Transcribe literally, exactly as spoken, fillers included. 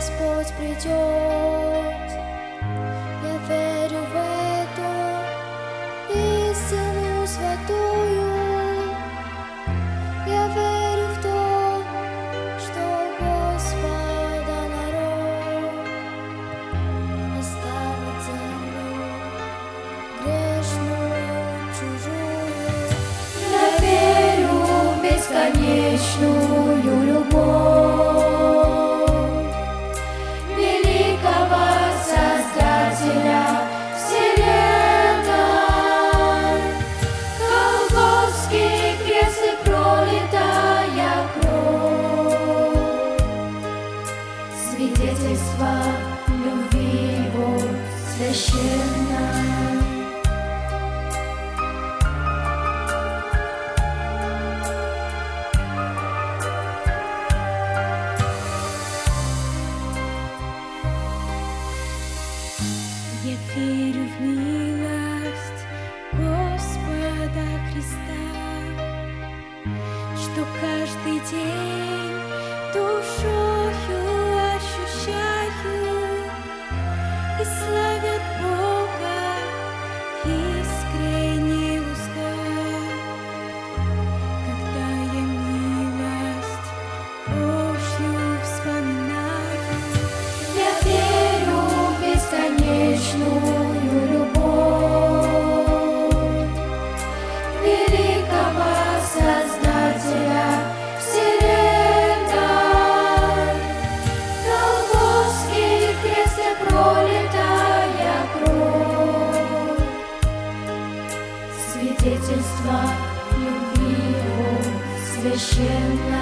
Господь придет. Я верю в эту истину святую. Я верю в то, что Господа народ оставит землю грешную, чужую. Я верю в бесконечную любовь великого Создателя вселенной. Голгофский крест и пролитая кровь, свидетельство любви Его священной. Я верю в милость Господа Христа, что каждый день душою ощущаю и славят Бога искренние уста, когда я милость Божью вспоминаю. Я верю в бесконечную любовь великого Создателя вселенной. Голгофский крест и пролитая кровь, свидетельство любви Его священной.